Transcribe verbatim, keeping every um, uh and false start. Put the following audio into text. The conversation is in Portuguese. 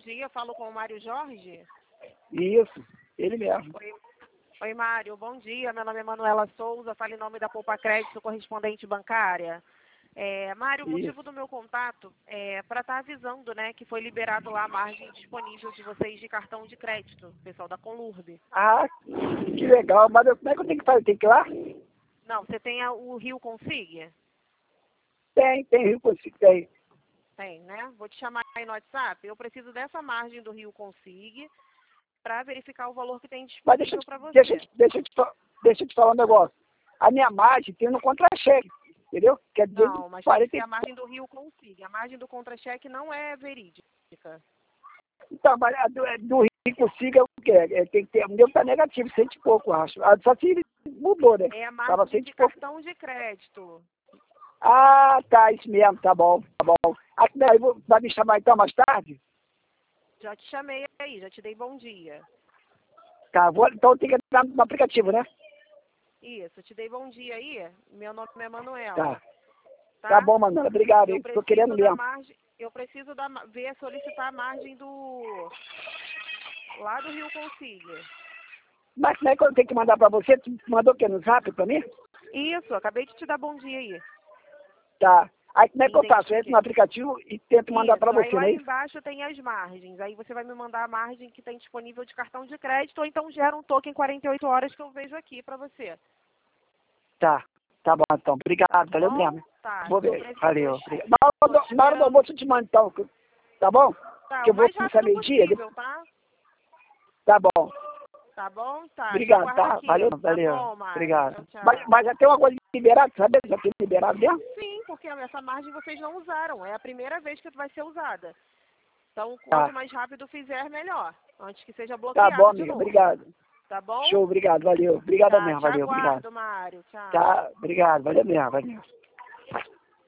dia. Falo com o Mário Jorge. Isso, ele mesmo. Oi, Oi Mário, bom dia. Meu nome é Manuela Souza, falo em nome da Poupa Crédito, correspondente bancária. É, Mário, o motivo do meu contato é para estar avisando, né, que foi liberado lá a margem disponível de vocês de cartão de crédito, pessoal da Conlurb. Ah, que legal. Mas eu- como é que eu tenho que fazer? Tem que ir lá? Não, você tem a- o Rio Consig? Tem, tem Rio Consigo, tem. Tem, né? Vou te chamar aí no WhatsApp. Eu preciso dessa margem do Rio Consig para verificar o valor que tem Mas deixa, eu disponível te- para você. deixa, eu te- deixa, eu te fa- deixa eu te falar um negócio. A minha margem tem no contra-cheque, entendeu? Quer dizer, Não, mas tem que quarenta ser e... a margem do Rio Consig. A margem do contra-cheque não é verídica. Então, mas a do, é do Rio Consigo é o quê? É, tem que ter, o meu tá negativo, cento e pouco, acho. Ah, só se mudou, né? É a Tava margem cento de e pouco. cartão de crédito. Ah, tá, isso mesmo, tá bom, tá bom. Ah, daí vou- vai me chamar então mais tarde? Já te chamei aí, já te dei bom dia. Tá, vou, então tem que entrar no aplicativo, né? Isso, te dei bom dia aí. Meu nome é Tá. Manuela. Tá? Tá bom, Manuela, obrigado, Eu hein? Tô querendo preciso da mesmo. margem, eu preciso da, ma- ver, solicitar a margem do lá do Rio Consig. Mas como é que eu tenho que mandar pra você? Tu mandou o quê? No zap pra mim? Isso, acabei de te dar bom dia aí. Tá. Aí como é que eu faço? Eu entro Identifiquei. no aplicativo e tento mandar pra Isso, aí você, lá não é isso? embaixo tem as margens. Aí você vai me mandar a margem que tem disponível de cartão de crédito, ou então gera um token quarenta e oito horas que eu vejo aqui pra você. Tá. Tá bom, então. Obrigado, valeu Bom, mesmo. tá. Vou Tô, ver. pre- Valeu. tô, Obrigado. Na hora, tô do, na hora do esperando. almoço eu te mando, então. Tá bom? Tá, Que o eu vou mais começar rápido meio-dia. possível, tá? Tá bom. Tá bom? Tá, te Obrigado, aguardo tá? aqui. Valeu, Tá valeu. bom, Mário. Obrigado. Tchau, Mas, tchau. mas já tem uma coisa liberada, sabe? Já tem liberado mesmo? Sim, porque essa margem vocês não usaram. É a primeira vez que vai ser usada. Então, Tá. quanto mais rápido fizer, melhor. Antes que seja Tá bom, bloqueado de amiga. novo. Obrigado. Tá bom? Show, obrigado, valeu. Obrigado Tá, mesmo, te valeu, obrigado. aguardo, Mário. Tchau. Tá, obrigado, valeu mesmo, valeu.